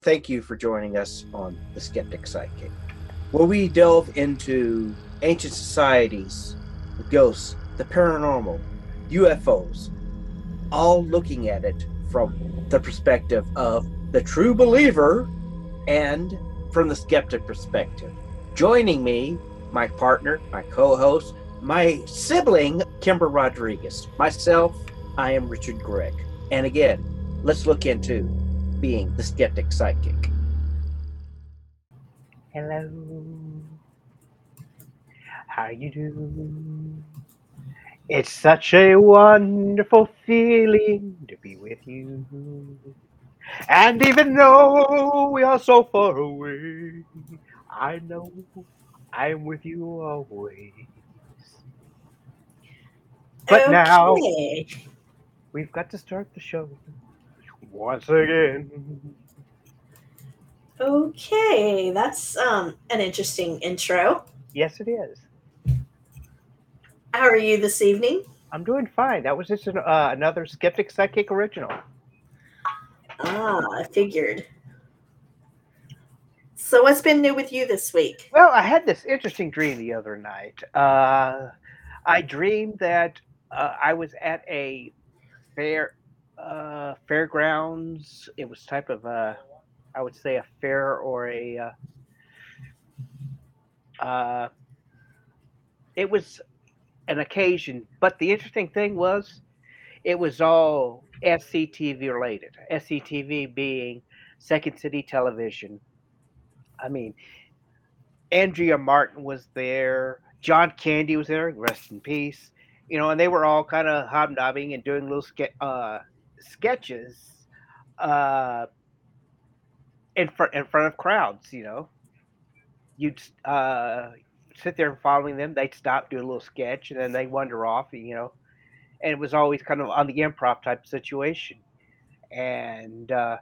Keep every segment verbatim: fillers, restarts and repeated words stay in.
Thank you for joining us on The Skeptic Psychic, where we delve into ancient societies, the ghosts, the paranormal, U F Os, all looking at it from the perspective of the true believer and from the skeptic perspective. Joining me, my partner, my co-host, my sibling, Kimber Rodriguez. Myself, I am Richard Gregg. And again, let's look into being the skeptic psychic. Hello. How you doing? It's such a wonderful feeling to be with you. And even though we are so far away, I know I'm with you always. But now Okay. we've got to start the show once again. Okay. That's um an interesting intro. Yes, it is. How are you this evening? I'm doing fine. That was just an, uh, another Skeptic Psychic original. Ah, I figured. So what's been new with you this week? Well, I had this interesting dream the other night. Uh, I dreamed that uh, I was at a fair, uh, fairgrounds. It was type of a, I would say a fair or a, uh, uh, it was an occasion. But the interesting thing was, it was all S C T V related. S C T V being Second City Television. I mean, Andrea Martin was there. John Candy was there. Rest in peace. You know, and they were all kind of hobnobbing and doing little ske- uh, sketches uh, in front in front of crowds. You know, you'd uh, sit there following them. They'd stop, do a little sketch, and then they wander off. You know, and it was always kind of on the improv type situation. And uh,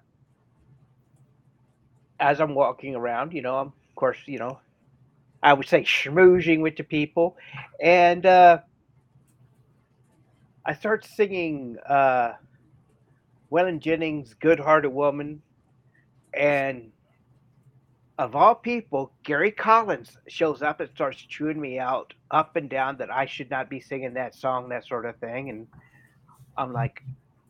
as I'm walking around, you know, I'm of course, you know, I would say schmoozing with the people, and uh, I start singing uh, Waylon Jennings' "Good Hearted Woman," and of all people, Gary Collins shows up and starts chewing me out up and down that I should not be singing that song, that sort of thing. And I'm like,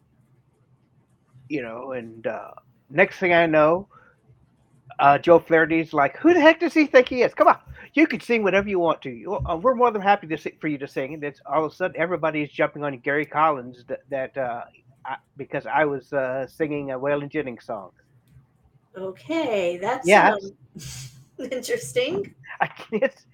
you know, and uh, next thing I know, uh, Joe Flaherty's like, "Who the heck does he think he is? Come on, you can sing whatever you want to. You, uh, we're more than happy to sing, for you to sing." And it's all of a sudden everybody's jumping on Gary Collins that, that uh, I, because I was uh, singing a Waylon Jennings song. Okay, that's Yeah, um interesting. I, it's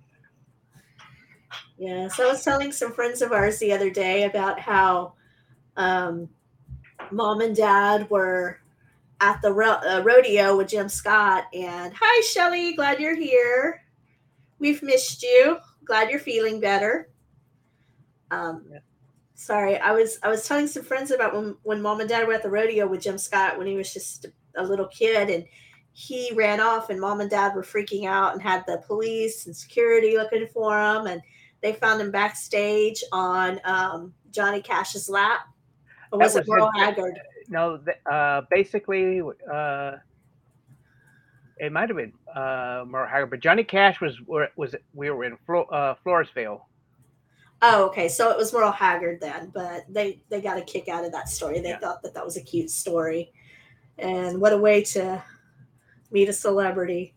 Yeah, so I was telling some friends of ours the other day about how um mom and dad were at the ro- uh, rodeo with Jim Scott, and hi Shelly, glad you're here. We've missed you. Glad you're feeling better. Um, sorry, I was I was telling some friends about when when mom and dad were at the rodeo with Jim Scott when he was just a little kid, and he ran off, and mom and dad were freaking out and had the police and security looking for him, and they found him backstage on um, Johnny Cash's lap. Or that was it was it. Merle Haggard? No, th- uh, basically, uh, it might have been uh, Merle Haggard, but Johnny Cash was was we were in Flo- uh, Floresville. Oh, okay. So it was Merle Haggard then, but they they got a kick out of that story. They Yeah, thought that that was a cute story, and what a way to meet a celebrity.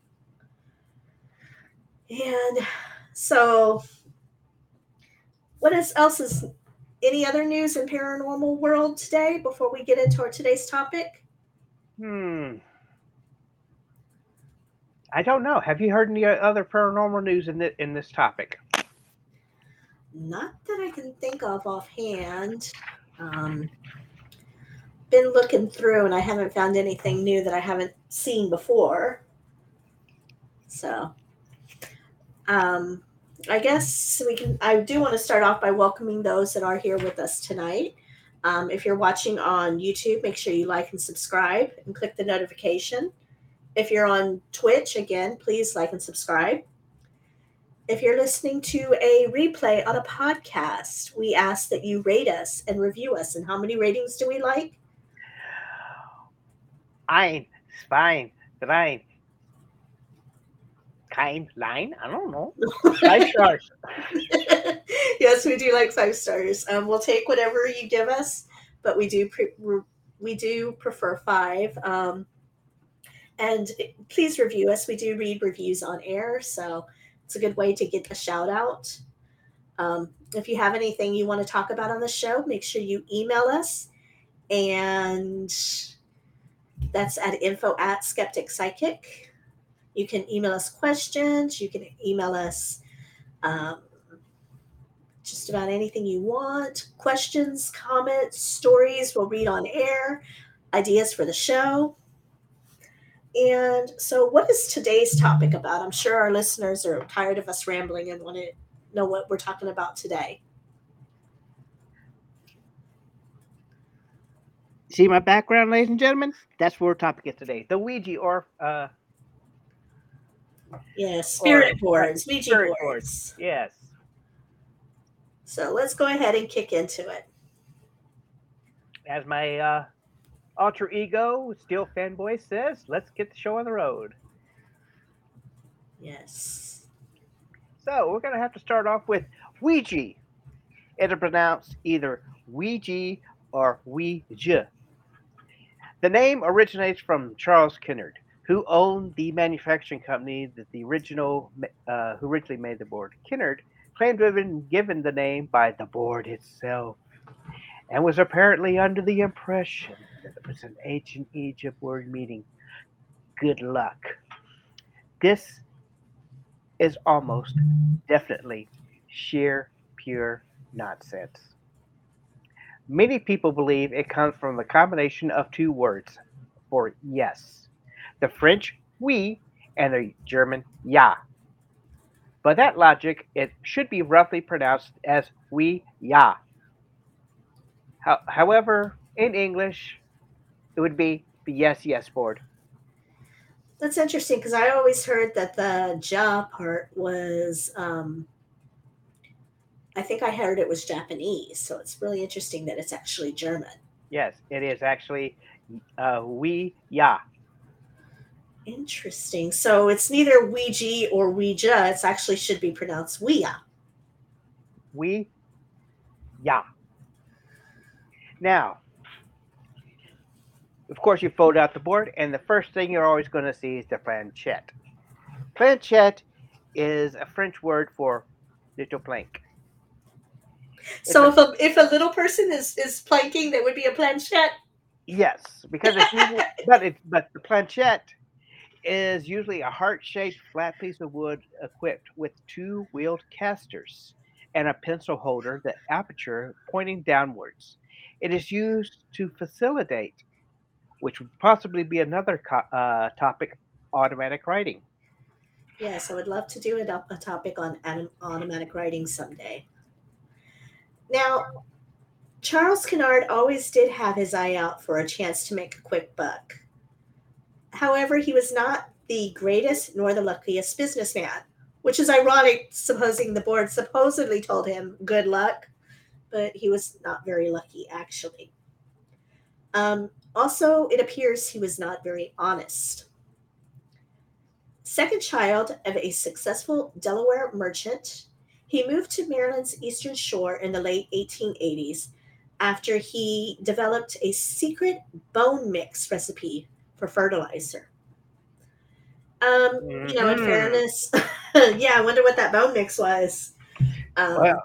And so, what is, else is any other news in paranormal world today before we get into our today's topic? hmm. I don't know. Have you heard any other paranormal news in this, in this topic? Not that I can think of offhand. Um, been looking through and I haven't found anything new that I haven't seen before. So, um, I guess we can. I do want to start off by welcoming those that are here with us tonight. Um, if you're watching on YouTube, make sure you like and subscribe and click the notification. If you're on Twitch, again, please like and subscribe. If you're listening to a replay on a podcast, we ask that you rate us and review us. And how many ratings do we like? I Fine, fine. Kind line? I don't know. Five stars. Yes, we do like five stars. Um, we'll take whatever you give us, but we do pre- we do prefer five. Um, and please review us. We do read reviews on air, so it's a good way to get a shout out. Um, if you have anything you want to talk about on the show, make sure you email us, and that's at info at Skeptic Psychic. You can email us questions. You can email us um, just about anything you want. Questions, comments, stories we'll read on air, ideas for the show. And so, what is today's topic about? I'm sure our listeners are tired of us rambling and want to know what we're talking about today. See my background, ladies and gentlemen? That's what our topic is today. The Ouija or uh Yeah, spirit or, uh, boards, Ouija spirit boards. boards. Yes. So let's go ahead and kick into it. As my uh, alter ego, Steel Fanboy, says, let's get the show on the road. Yes. So we're going to have to start off with Ouija. It'll pronounce either Ouija or Ouija. The name originates from Charles Kennard, who owned the manufacturing company that the original, uh, who originally made the board. Kennard claimed to have been given the name by the board itself, and was apparently under the impression that it was an ancient Egypt word meaning good luck. This is almost definitely sheer, pure nonsense. Many people believe it comes from the combination of two words for yes, the French oui and the German ja. By that logic, it should be roughly pronounced as oui ja. How, however, in English, it would be the yes, yes board. That's interesting because I always heard that the ja part was, um, I think I heard it was Japanese. So it's really interesting that it's actually German. Yes, it is actually uh, oui ja. Interesting. So it's neither Ouija or Ouija. It's actually should be pronounced Ouija. Oui ja. Now, of course, you fold out the board, and the first thing you're always going to see is the planchette. Planchette is a French word for little plank. So if a if a little person is is planking, that would be a planchette. Yes, because it's usually, but it but the planchette is usually a heart-shaped flat piece of wood equipped with two wheeled casters and a pencil holder, the aperture pointing downwards. It is used to facilitate, which would possibly be another co- uh, topic, automatic writing. Yes, I would love to do a, a topic on anim- automatic writing someday. Now, Charles Kennard always did have his eye out for a chance to make a quick buck. However, he was not the greatest nor the luckiest businessman, which is ironic, supposing the board supposedly told him good luck, but he was not very lucky, actually. Um, also, it appears he was not very honest. Second child of a successful Delaware merchant, he moved to Maryland's Eastern Shore in the late eighteen eighties after he developed a secret bone mix recipe for fertilizer. Um, mm-hmm. You know, in fairness, yeah, I wonder what that bone mix was. Um, wow.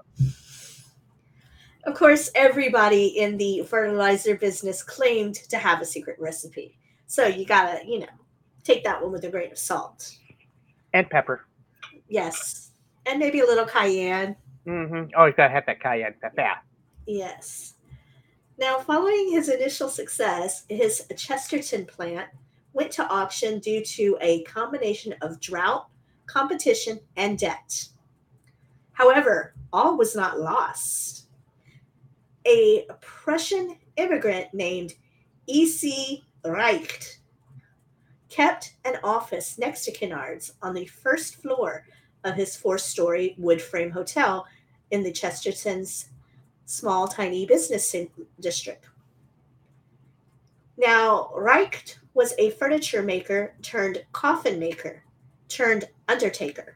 Of course, everybody in the fertilizer business claimed to have a secret recipe. So you gotta, you know, take that one with a grain of salt. And pepper. Yes. And maybe a little cayenne. Mm-hmm. Oh, you gotta have that cayenne pepper. Yes. Now, following his initial success, his Chesterton plant went to auction due to a combination of drought, competition, and debt. However, all was not lost. A Prussian immigrant named E C Reicht kept an office next to Kennard's on the first floor of his four-story wood frame hotel in the Chesterton's small, tiny business district. Now, Reicht was a furniture maker turned coffin maker turned undertaker.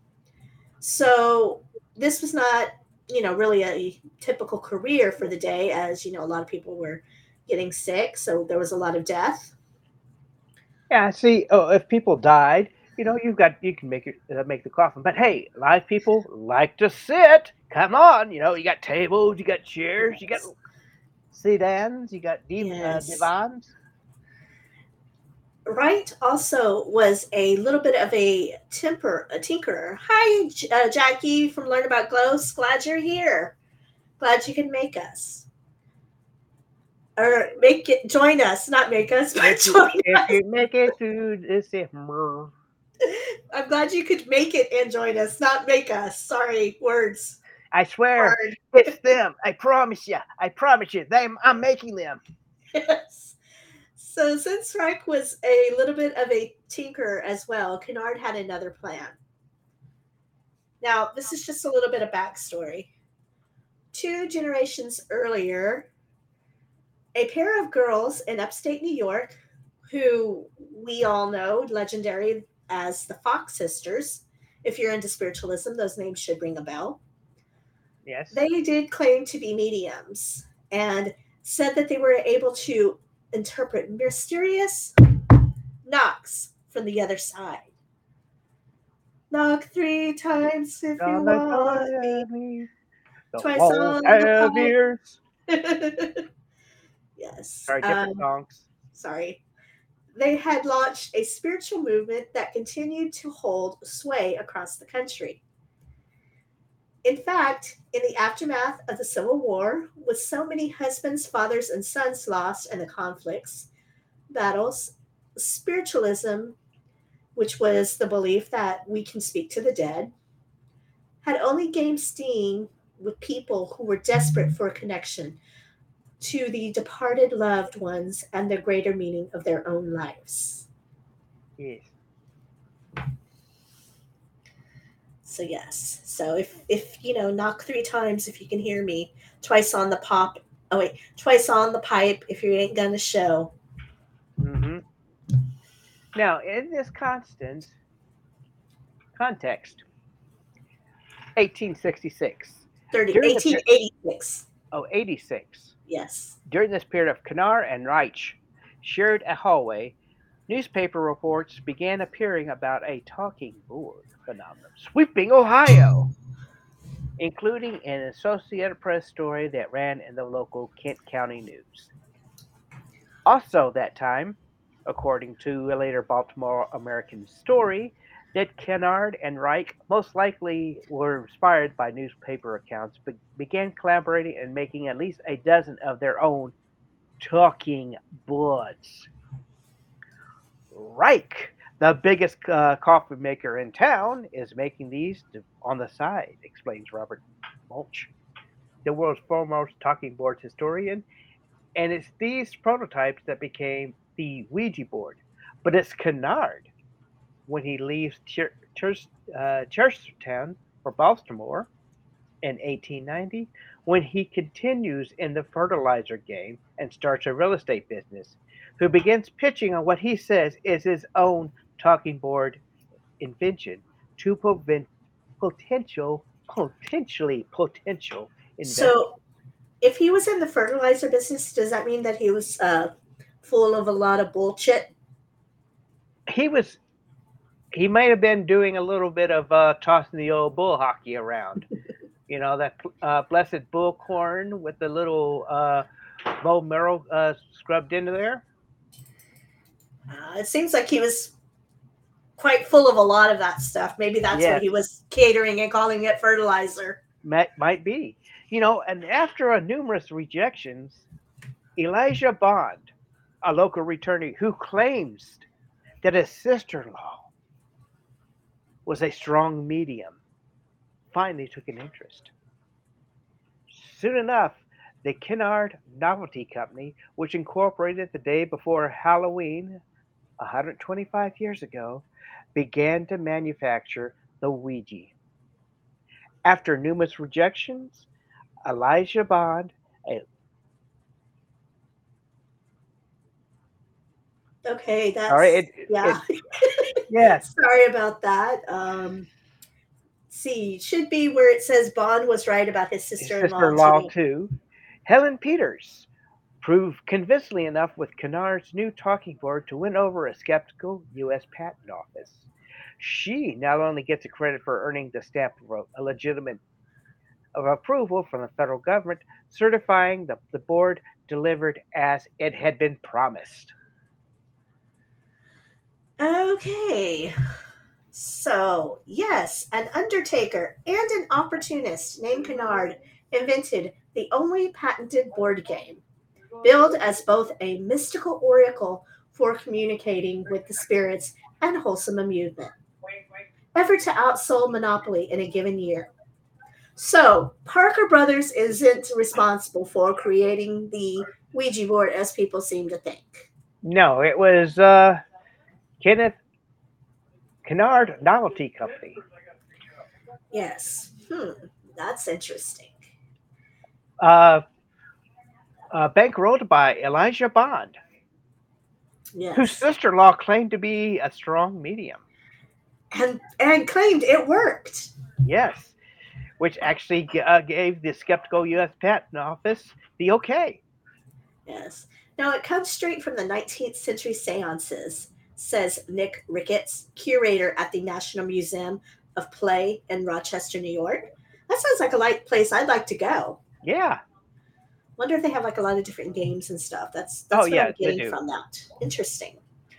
So this was not, you know, really a typical career for the day, as you know, a lot of people were getting sick, so there was a lot of death. Yeah, see, oh, if people died, you know, you've got you can make it uh, make the coffin. But hey, live people like to sit. Come on, you know, you got tables, you got chairs, you got Yes. sedans, you got div- uh, Yes. divans. Wright also was a little bit of a temper, a tinkerer. Hi, J- uh, Jackie from Learn About Glows. Glad you're here. Glad you can make us or make it join us, not make us, but If you join if us. you make it through this, if I'm glad you could make it and join us, not make us. Sorry, words I swear, hard. it's them. I promise you. I promise you. Them. I'm making them. Yes. So since Reich was a little bit of a tinker as well, Kennard had another plan. Now, this is just a little bit of backstory. Two generations earlier, a pair of girls in upstate New York, who we all know, legendary as the Fox sisters. If you're into spiritualism, those names should ring a bell. Yes. They did claim to be mediums and said that they were able to interpret mysterious knocks from the other side. Knock three times if you On the want me, me, the twice walls on have the ears. pipe. Yes. Sorry, different Um, songs. sorry. They had launched a spiritual movement that continued to hold sway across the country. In fact, in the aftermath of the Civil War, with so many husbands, fathers, and sons lost in the conflicts, battles, spiritualism, which was the belief that we can speak to the dead, had only gained steam with people who were desperate for a connection to the departed loved ones and the greater meaning of their own lives. Yes. So yes. So if if you know, knock three times if you can hear me, twice on the pop. Oh wait, twice on the pipe if you ain't gonna show. Mm-hmm. Now, in this constant context, eighteen sixty-six, thirty, during the eighteen per- eighty-six. oh, eighty-six, Yes. during this period of Kennard and Reich shared a hallway, newspaper reports began appearing about a talking board phenomenon sweeping Ohio, including an Associated Press story that ran in the local Kent County News. Also, that time, according to a later Baltimore American story, that Kennard and Reich most likely were inspired by newspaper accounts, but began collaborating and making at least a dozen of their own talking boards. Reich, the biggest uh, coffee maker in town, is making these to, on the side, explains Robert Mulch, the world's foremost talking boards historian. And it's these prototypes that became the Ouija board. But it's Kennard, when he leaves Chur- Chur- uh, Chestertown for Baltimore in eighteen ninety, when he continues in the fertilizer game and starts a real estate business, who begins pitching on what he says is his own talking board invention to prevent potential, potentially potential investors. So if he was in the fertilizer business, does that mean that he was uh, full of a lot of bullshit? He was he might have been doing a little bit of uh, tossing the old bull hockey around. You know, that uh, blessed bullcorn with the little uh, bone marrow uh, scrubbed into there. Uh, it seems like he was quite full of a lot of that stuff. Maybe that's why Yes, he was catering and calling it fertilizer. might, might be. You know, and after a numerous rejections, Elijah Bond, a local attorney who claims that his sister-in-law was a strong medium, finally took an interest. Soon enough, the Kennard Novelty Company, which incorporated the day before Halloween one hundred twenty-five years ago, began to manufacture the Ouija. After numerous rejections, Elijah Bond, a, Okay, that's All right. It, yeah. it, yes. Sorry about that. Um, see, should be where it says Bond was right about his His sister-in-law sister-in-law too. too. Helen Peters proved convincingly enough with Kennard's new talking board to win over a skeptical U S Patent Office. She not only gets a credit for earning the stamp of a legitimate of approval from the federal government, certifying that the board delivered as it had been promised. Okay. So, yes, an undertaker and an opportunist named Kennard invented the only patented board game, billed as both a mystical oracle for communicating with the spirits and wholesome amusement, ever to outsell Monopoly in a given year. So, Parker Brothers isn't responsible for creating the Ouija board as people seem to think. No, it was uh, Kenneth Kennard Novelty Company. Yes. Hmm. That's interesting. Uh, uh, bankrolled by Elijah Bond, whose Yes. sister-in-law claimed to be a strong medium. And and claimed it worked. Yes, which actually uh, gave the skeptical U S Patent Office the okay. Yes. Now it comes straight from the nineteenth century seances, says Nick Ricketts, curator at the National Museum of Play in Rochester, New York. That sounds like a like place I'd like to go. Yeah. Wonder if they have like a lot of different games and stuff. That's that's Oh, what yeah, I'm they getting do. from that. Interesting.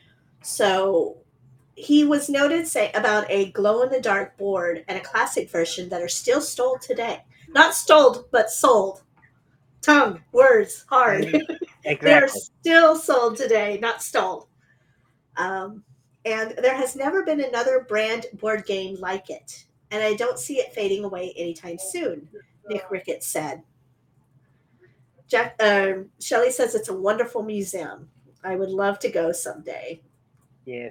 So he was noted say about a glow in the dark board and a classic version that are still sold today. Not stole, but sold. Tongue, words, hard. Mm, They are exactly. still sold today, not stole. Um, and there has never been another brand board game like it. And I don't see it fading away anytime soon, Nick Ricketts said. Jack, uh, Shelley says it's a wonderful museum. I would love to go someday. Yes.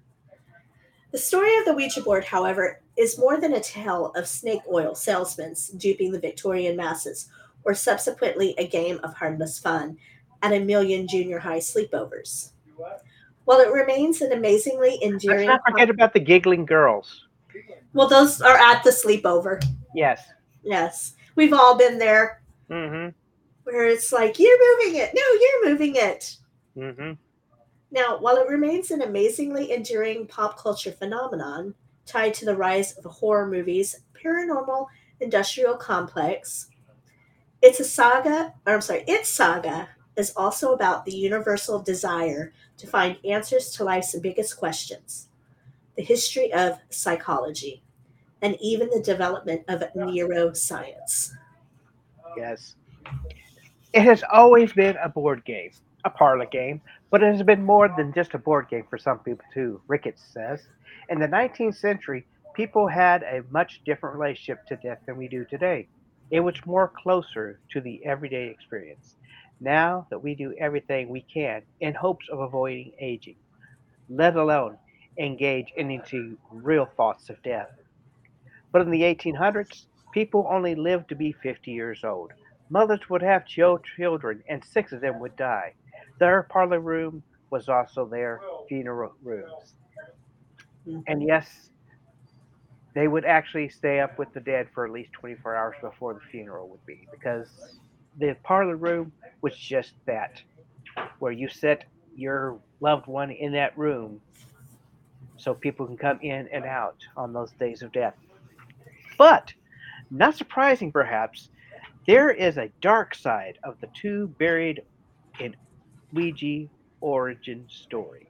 The story of the Ouija board, however, is more than a tale of snake oil salesmen duping the Victorian masses, or subsequently a game of harmless fun at a million junior high sleepovers. While it remains an amazingly Let's endearing, not forget about the giggling girls. well, those are at the sleepover. Yes. Yes, we've all been there, Mm-hmm. where it's like you're moving it. No, you're moving it. Mm-hmm. Now, while it remains an amazingly enduring pop culture phenomenon tied to the rise of horror movies, paranormal industrial complex, it's a saga, or I'm sorry, its saga is also about the universal desire to find answers to life's biggest questions, the history of psychology, and even the development of neuroscience. Yes. It has always been a board game, a parlor game, but it has been more than just a board game for some people too, Ricketts says. In the nineteenth century, people had a much different relationship to death than we do today. It was more closer to the everyday experience. Now that we do everything we can in hopes of avoiding aging, let alone engage into real thoughts of death. But in the eighteen hundreds, people only lived to be fifty years old. Mothers would have chil- children, and six of them would die. Their parlor room was also their funeral rooms. And yes, they would actually stay up with the dead for at least twenty-four hours before the funeral would be, because the parlor room was just that, where you set your loved one in that room so people can come in and out on those days of death. But, not surprising perhaps, there is a dark side of the two buried in Ouija origin story.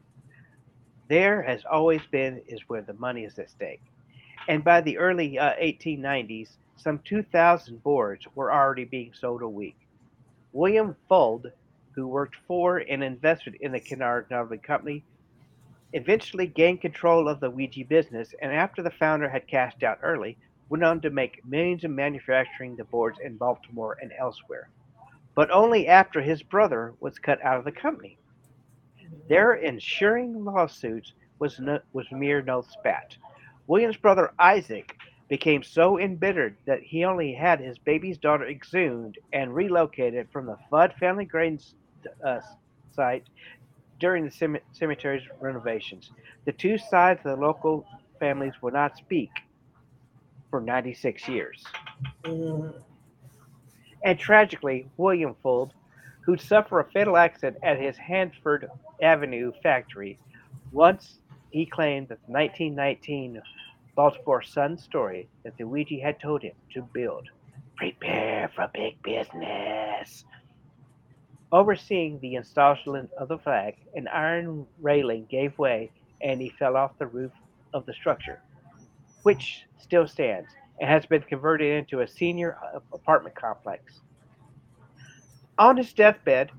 There has always been is where the money is at stake. And by the early uh, eighteen nineties, some two thousand boards were already being sold a week. William Fuld, who worked for and invested in the Kennard Novelty Company, eventually gained control of the Ouija business, and after the founder had cashed out early, went on to make millions in manufacturing the boards in Baltimore and elsewhere. But only after his brother was cut out of the company. Their ensuing lawsuits was, no, was mere no spat. William's brother Isaac became so embittered that he only had his baby's daughter exhumed and relocated from the Fudd family grain uh, site during the cem- cemetery's renovations. The two sides of the local families would not speak for ninety-six years. Mm. And tragically, William Fuld, who'd suffered a fatal accident at his Hanford Avenue factory, once he claimed that the nineteen nineteen Baltimore Sun story that the Ouija had told him to build. Prepare for big business. Overseeing the installation of the flag, an iron railing gave way and he fell off the roof of the structure, which still stands and has been converted into a senior apartment complex. On his deathbed,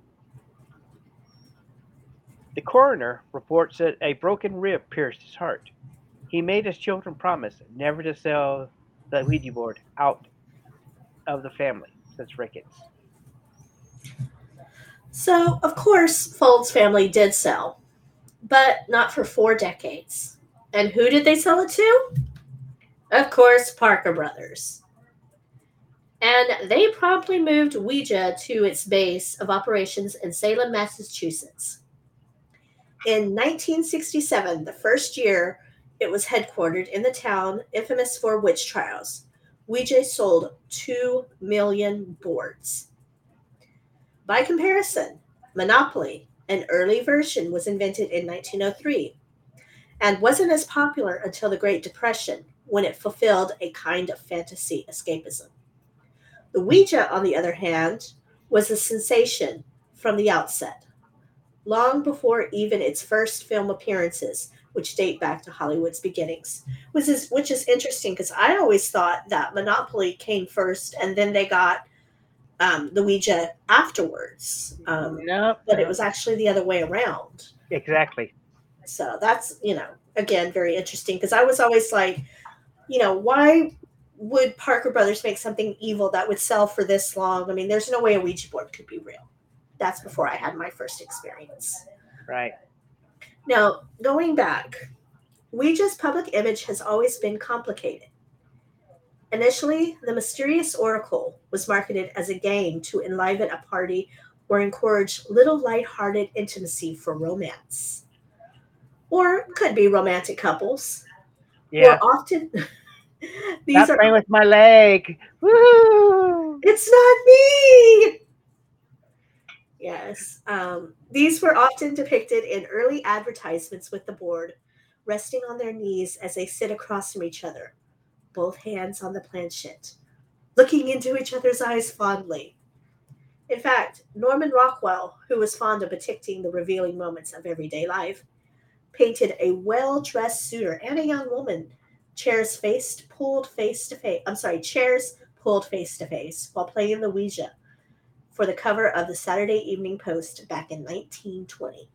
the coroner reports that a broken rib pierced his heart. He made his children promise never to sell the Ouija board out of the family since Ricketts. So, of course, Fold's family did sell, but not for four decades. And who did they sell it to? Of course, Parker Brothers. And they promptly moved Ouija to its base of operations in Salem, Massachusetts. In nineteen sixty-seven, the first year it was headquartered in the town infamous for witch trials, Ouija sold two million boards. By comparison, Monopoly, an early version, was invented in nineteen oh three and wasn't as popular until the Great Depression when it fulfilled a kind of fantasy escapism. The Ouija, on the other hand, was a sensation from the outset, long before even its first film appearances, which date back to Hollywood's beginnings. Which is, which is interesting because I always thought that Monopoly came first and then they got um, the Ouija afterwards. Um, No, but it no, was actually the other way around. exactly. So that's, you know, again, very interesting because I was always like, you know, why would Parker Brothers make something evil that would sell for this long? I mean, there's no way a Ouija board could be real. That's before I had my first experience. Right. Now, going back, Ouija's public image has always been complicated. Initially, the mysterious oracle was marketed as a game to enliven a party or encourage little light-hearted intimacy for romance. Or could be romantic couples who are Yeah. often these Stop are playing with my leg. Woo! it's not me. Yes. Um, these were often depicted in early advertisements with the board resting on their knees as they sit across from each other, both hands on the planchette, looking into each other's eyes fondly. In fact, Norman Rockwell, who was fond of depicting the revealing moments of everyday life, painted a well-dressed suitor and a young woman, chairs faced pulled face to face. I'm sorry, chairs pulled face to face while playing the Ouija for the cover of the Saturday Evening Post back in nineteen twenty.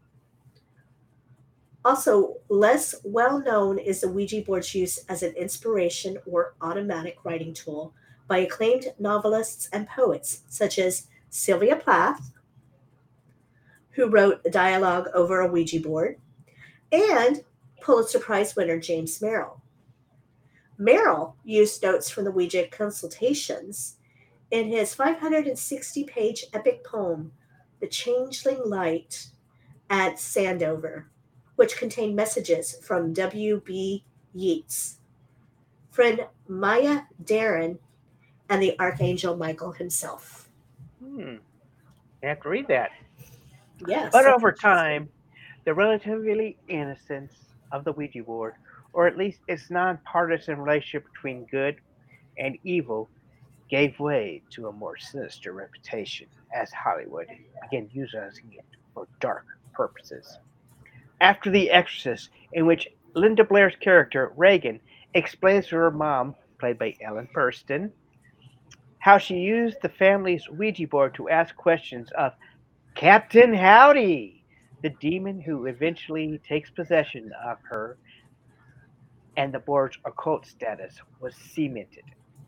Also, less well known is the Ouija board's use as an inspiration or automatic writing tool by acclaimed novelists and poets such as Sylvia Plath, who wrote a dialogue over a Ouija board, and Pulitzer Prize winner James Merrill. Merrill used notes from the Ouija consultations in his five hundred sixty page epic poem, The Changeling Light at Sandover, which contained messages from W B. Yeats, friend Maya Deren, and the Archangel Michael himself. Hmm. You have to read that. Yes. But that's over interesting. time, the relatively innocence of the Ouija board, or at least its nonpartisan relationship between good and evil, gave way to a more sinister reputation as Hollywood began using it for dark purposes. After The Exorcist, in which Linda Blair's character, Reagan, explains to her mom, played by Ellen Burstyn, how she used the family's Ouija board to ask questions of Captain Howdy, the demon who eventually takes possession of her, and the board's occult status was cemented.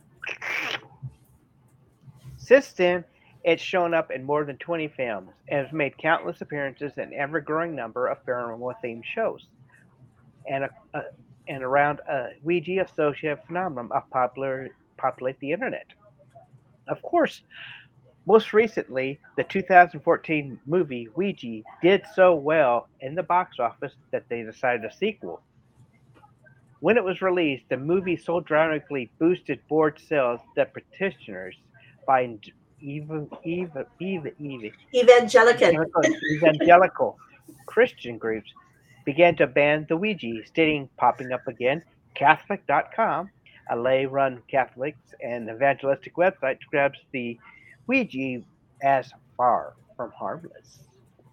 Since then, it's shown up in more than twenty films and has made countless appearances in ever growing number of paranormal themed shows, and, a, a, and around a Ouija associated phenomenon of popular populate the internet. Of course, Most recently, the two thousand fourteen movie Ouija did so well in the box office that they decided a sequel. When it was released, the movie so dramatically boosted board sales that petitioners by even, even, even, even Evangelican. evangelical, evangelical Christian groups began to ban the Ouija, stating, popping up again, Catholic dot com, a lay-run Catholics and evangelistic website, describes the Ouija as far from harmless.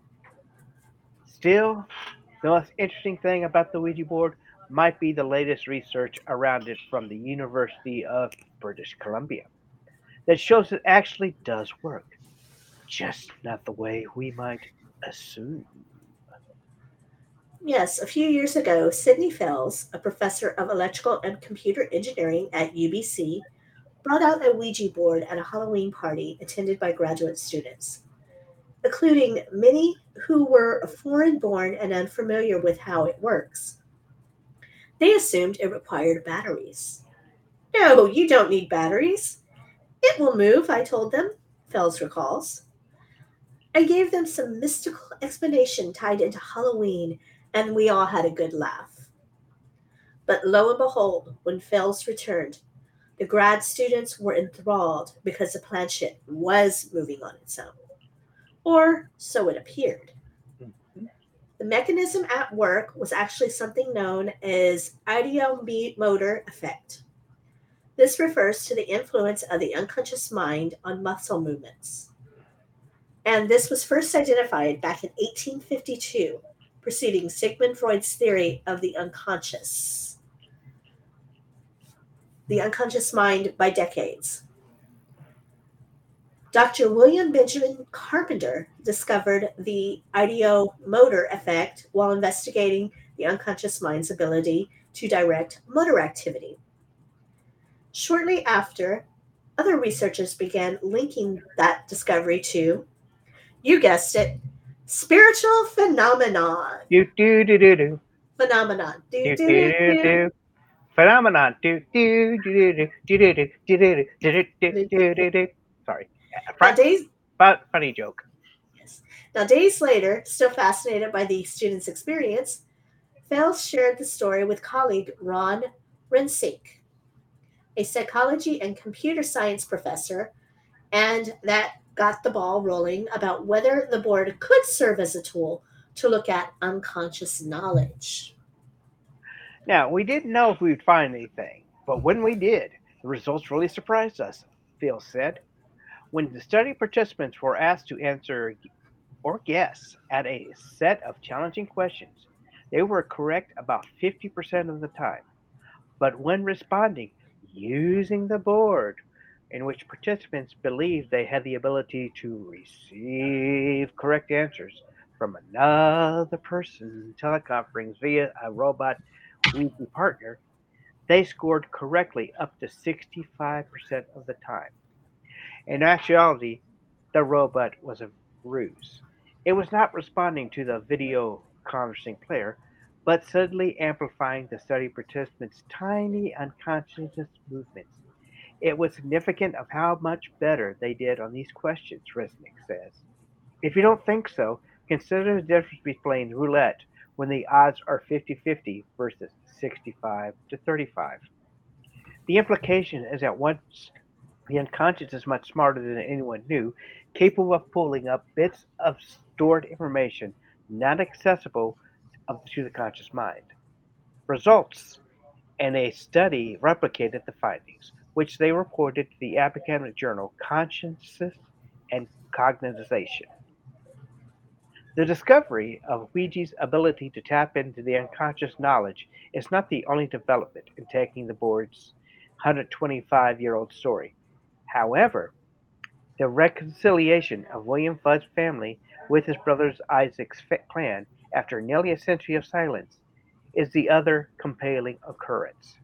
Still, the most interesting thing about the Ouija board might be the latest research around it from the University of British Columbia that shows it actually does work, just not the way we might assume. Yes, a few years ago, Sidney Fells, a professor of electrical and computer engineering at U B C, brought out a Ouija board at a Halloween party attended by graduate students, including many who were foreign born and unfamiliar with how it works. They assumed it required batteries. No, you don't need batteries. It will move, I told them, Fells recalls. I gave them some mystical explanation tied into Halloween, and we all had a good laugh. But lo and behold, when Fells returned, the grad students were enthralled because the planchette was moving on its own. Or so it appeared. The mechanism at work was actually something known as ideomotor effect. This refers to the influence of the unconscious mind on muscle movements. And this was first identified back in eighteen fifty-two, preceding Sigmund Freud's theory of the unconscious. The unconscious mind by decades. Doctor William Benjamin Carpenter discovered the ideomotor effect while investigating the unconscious mind's ability to direct motor activity. Shortly after, other researchers began linking that discovery to, you guessed it, spiritual phenomenon. Do do do do do Phenomenon. Do, do do, do do, do do. do. Phenomenon. Do do do do do do do do do do do do do do. Sorry, Now, days, but funny joke. yes. Now, days later, still fascinated by the student's experience, Fels shared the story with colleague Ron Rensink, a psychology and computer science professor, and that got the ball rolling about whether the board could serve as a tool to look at unconscious knowledge. Now, we didn't know if we would find anything, but when we did, the results really surprised us, Phil said. When the study participants were asked to answer or guess at a set of challenging questions, they were correct about fifty percent of the time. But when responding using the board, in which participants believed they had the ability to receive correct answers from another person teleconferencing via a robot Ouija partner, they scored correctly up to sixty-five percent of the time. In actuality, the robot was a ruse. It was not responding to the video conferencing player, but subtly amplifying the study participants' tiny unconscious movements. It was significant of how much better they did on these questions, Resnick says. If you don't think so, consider the difference between roulette when the odds are fifty-fifty versus sixty-five to thirty-five. The implication is that once the unconscious is much smarter than anyone knew, capable of pulling up bits of stored information not accessible to the conscious mind. Results: and a study replicated the findings, which they reported to the academic journal Consciousness and Cognization. The discovery of Ouija's ability to tap into the unconscious knowledge is not the only development in taking the board's one hundred twenty-five year old story. However, the reconciliation of William Fudd's family with his brother Isaac's clan after nearly a century of silence is the other compelling occurrence.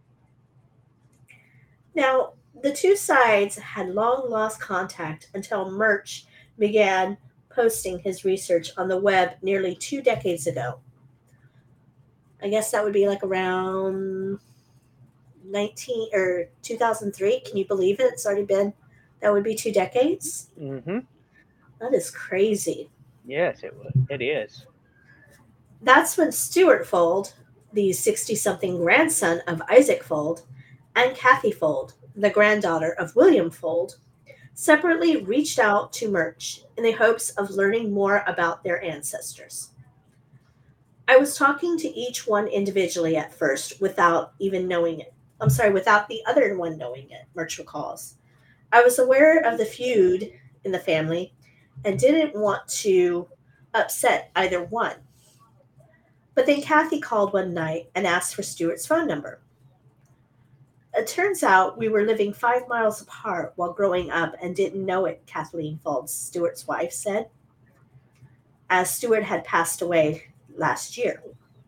Now, the two sides had long lost contact until Murch began posting his research on the web nearly two decades ago. I guess that would be like around nineteen or two thousand three. Can you believe it? It's already been That would be two decades. Mm-hmm. That is crazy. Yes, it was. It is. That's when Stuart Fold, the sixty something grandson of Isaac Fold, and Kathy Fold, the granddaughter of William Fold, separately reached out to Murch in the hopes of learning more about their ancestors. I was talking to each one individually at first without even knowing it. I'm sorry, without the other one knowing it, Murch recalls. I was aware of the feud in the family and didn't want to upset either one. But then Kathy called one night and asked for Stuart's phone number. It turns out we were living five miles apart while growing up and didn't know it, Kathleen Fold, Stuart's wife, said, as Stuart had passed away last year.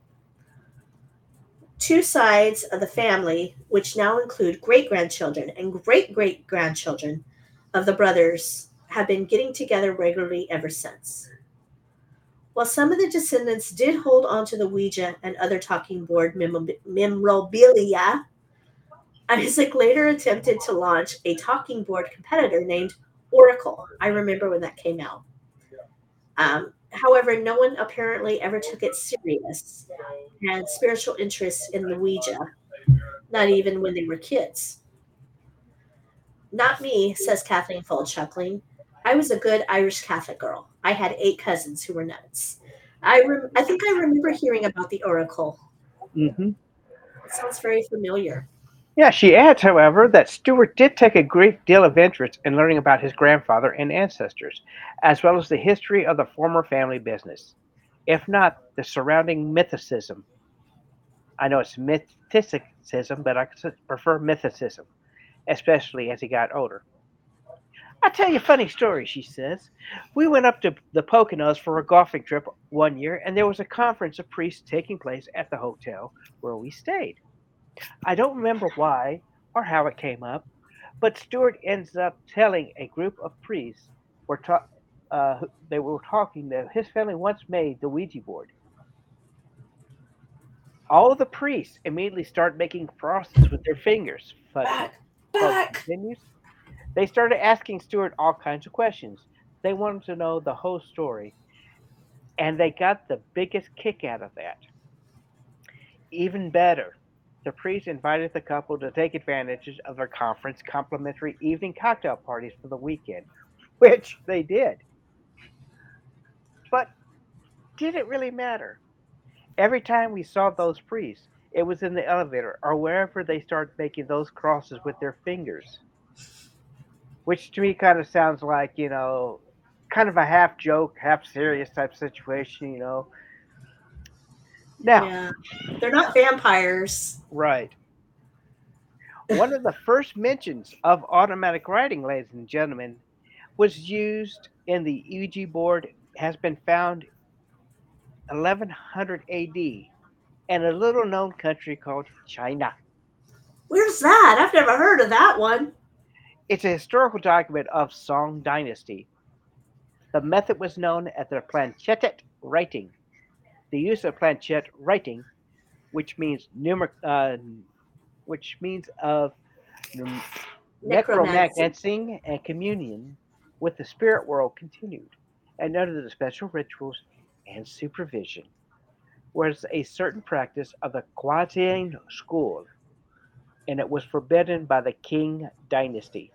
Two sides of the family, which now include great grandchildren and great great grandchildren of the brothers, have been getting together regularly ever since. While some of the descendants did hold on to the Ouija and other talking board memorabilia, Isaac later attempted to launch a talking board competitor named Oracle. I remember when that came out. Um, however, no one apparently ever took it serious and had spiritual interest in the Ouija, not even when they were kids. Not me, says Kathleen Fold, chuckling. I was a good Irish Catholic girl. I had eight cousins who were nuts. I rem- I think I remember hearing about the Oracle. Mm-hmm. It sounds very familiar. Yeah, she adds, however, that Stuart did take a great deal of interest in learning about his grandfather and ancestors, as well as the history of the former family business, if not the surrounding mythicism. I know it's mythicism, but I prefer mythicism, especially as he got older. I'll tell you a funny story, she says. We went up to the Poconos for a golfing trip one year, and there was a conference of priests taking place at the hotel where we stayed. I don't remember why or how it came up, but Stuart ends up telling a group of priests were ta- uh, they were talking that his family once made the Ouija board. All of the priests immediately start making crosses with their fingers. Funny. Back, Fold back. continues. They started asking Stuart all kinds of questions. They wanted to know the whole story, and they got the biggest kick out of that. Even better, the priest invited the couple to take advantage of their conference complimentary evening cocktail parties for the weekend, which they did. But did it really matter? Every time we saw those priests, it was in the elevator or wherever they started making those crosses with their fingers, which to me kind of sounds like, you know, kind of a half joke, half serious type situation, you know. Now, Yeah, they're not vampires. right. One of the first mentions of automatic writing, ladies and gentlemen, was used in the Ouija board, has been found eleven hundred A D in a little known country called China. Where's that? I've never heard of that one. It's a historical document of Song Dynasty. The method was known as the planchette writing. The use of planchette writing, which means numer- uh, which means of num- Necromancy. necromancy and communion with the spirit world continued, and under the special rituals and supervision was a certain practice of the Guantian school, and it was forbidden by the Qing dynasty.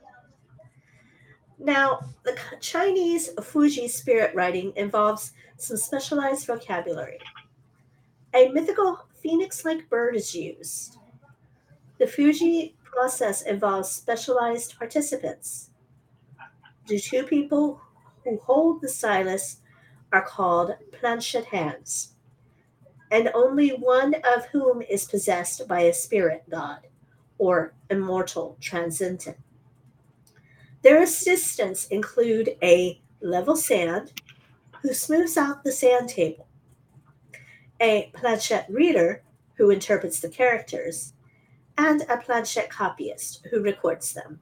Now, the Chinese Fuji spirit writing involves some specialized vocabulary. A mythical phoenix like bird is used. The Fuji process involves specialized participants. The two people who hold the stylus are called planchet hands, and only one of whom is possessed by a spirit god, or immortal transcendent. Their assistants include a level sand who smooths out the sand table, a planchette reader who interprets the characters, and a planchette copyist who records them.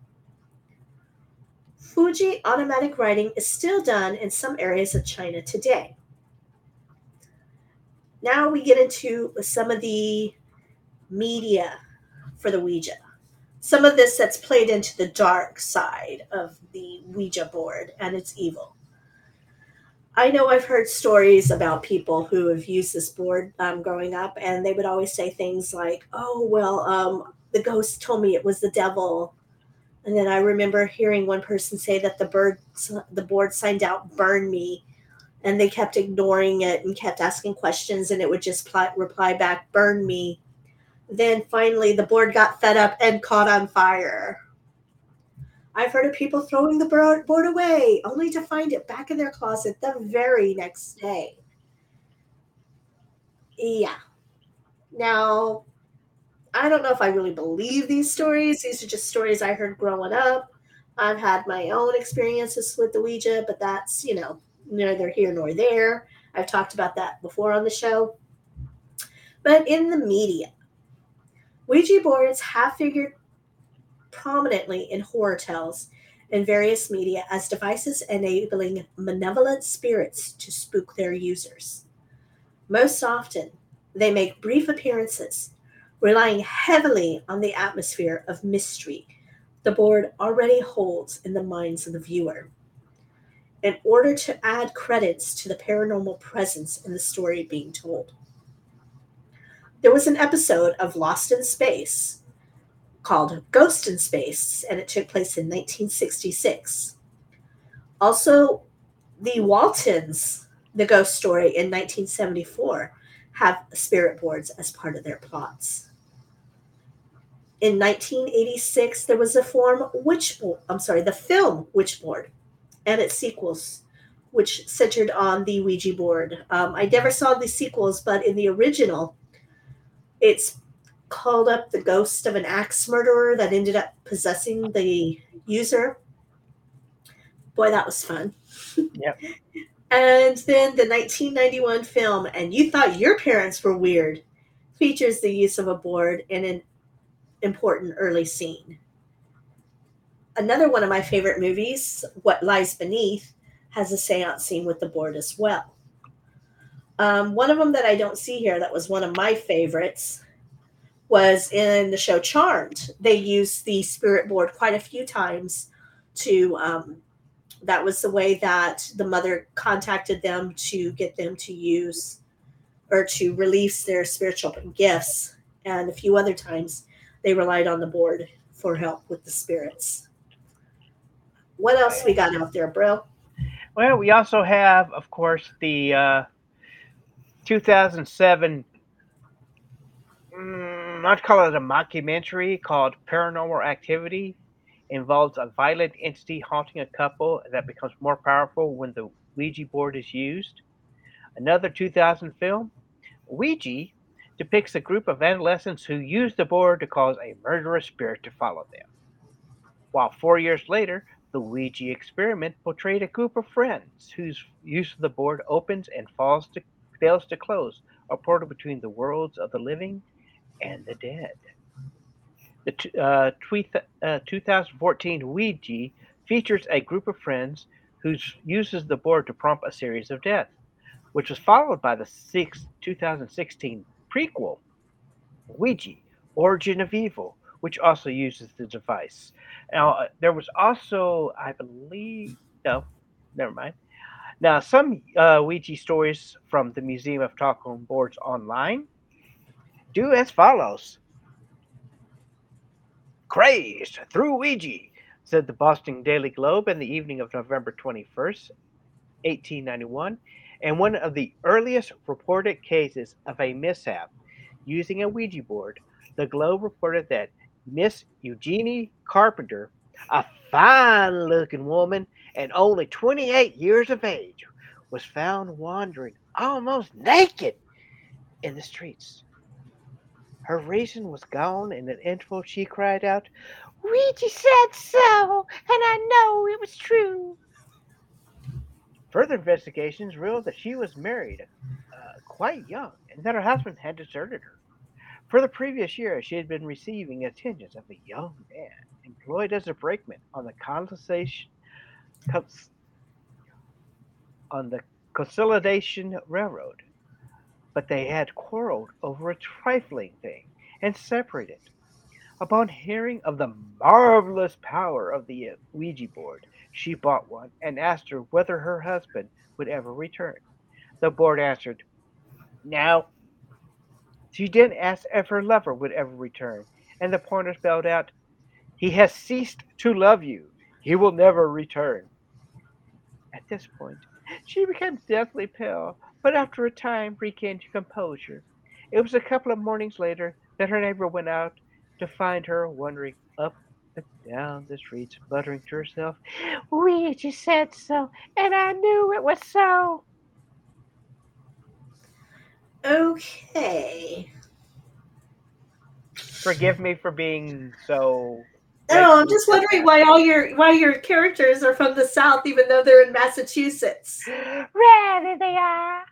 Fuji automatic writing is still done in some areas of China today. Now we get into some of the media for the Ouija. some of this that's played into the dark side of the Ouija board and its evil. I know I've heard stories about people who have used this board um, growing up, and they would always say things like, "Oh, well, um, the ghost told me it was the devil." And then I remember hearing one person say that the bird, the board signed out "burn me," and they kept ignoring it and kept asking questions, and it would just pl- reply back "burn me." Then finally, the board got fed up and caught on fire. I've heard of people throwing the board board away only to find it back in their closet the very next day. Yeah. Now, I don't know if I really believe these stories. These are just stories I heard growing up. I've had my own experiences with the Ouija, but that's, you know, neither here nor there. I've talked about that before on the show. But in the media, Ouija boards have figured prominently in horror tales and various media as devices enabling malevolent spirits to spook their users. Most often, they make brief appearances, relying heavily on the atmosphere of mystery the board already holds in the minds of the viewer, in order to add credence to the paranormal presence in the story being told. There was an episode of Lost in Space called Ghost in Space, and it took place in nineteen sixty-six. Also, the Waltons, the ghost story in nineteen seventy-four, have spirit boards as part of their plots. In nineteen eighty-six, there was a form Witchboard, I'm sorry, the film Witchboard and its sequels, which centered on the Ouija board. Um, I never saw the sequels, but in the original, it's called up the ghost of an axe murderer that ended up possessing the user. Boy, that was fun. Yep. And then the nineteen ninety-one film, And You Thought Your Parents Were Weird, features the use of a board in an important early scene. Another one of my favorite movies, What Lies Beneath, has a seance scene with the board as well. Um, one of them that I don't see here that was one of my favorites was in the show Charmed. They used the spirit board quite a few times to, um, that was the way that the mother contacted them to get them to use or to release their spiritual gifts. And a few other times they relied on the board for help with the spirits. What else we got out there, bro? Well, we also have, of course, the uh, two thousand seven, mm, I'd call it a mockumentary called Paranormal Activity. Involves a violent entity haunting a couple that becomes more powerful when the Ouija board is used. Another two thousand film, Ouija, depicts a group of adolescents who use the board to cause a murderous spirit to follow them. While four years later, the Ouija experiment portrayed a group of friends whose use of the board opens and falls to, fails to close, a portal between the worlds of the living and the dead. The t- uh, tweet, uh, two thousand fourteen Ouija features a group of friends who uses the board to prompt a series of deaths, which was followed by the six, two thousand sixteen prequel, Ouija, Origin of Evil, which also uses the device. Now, uh, there was also, I believe, no, never mind. Now, some uh, Ouija stories from the Museum of Talking Boards Online do as follows. Crazed through Ouija, said the Boston Daily Globe in the evening of November twenty-first, eighteen ninety-one, and one of the earliest reported cases of a mishap using a Ouija board. The Globe reported that Miss Eugenie Carpenter, a fine looking woman and only twenty-eight years of age, was found wandering almost naked in the streets. Her reason was gone. In an interval, she cried out, Ouija said so, and I know it was true. Further investigations revealed that she was married uh, quite young and that her husband had deserted her. For the previous year, she had been receiving attentions of a young man employed as a brakeman on the Consolation, on the Consolidation Railroad, but they had quarreled over a trifling thing and separated. Upon hearing of the marvelous power of the Ouija board, she bought one and asked her whether her husband would ever return. The board answered, no. She then asked if her lover would ever return, and the pointer spelled out, he has ceased to love you. He will never return. At this point, she became deathly pale, but after a time regained composure. It was a couple of mornings later that her neighbor went out to find her wandering up and down the streets, muttering to herself, Ouija said so, and I knew it was so. Okay. Forgive me for being so. Oh, I'm just wondering why all your why your characters are from the South, even though they're in Massachusetts. Ready they are.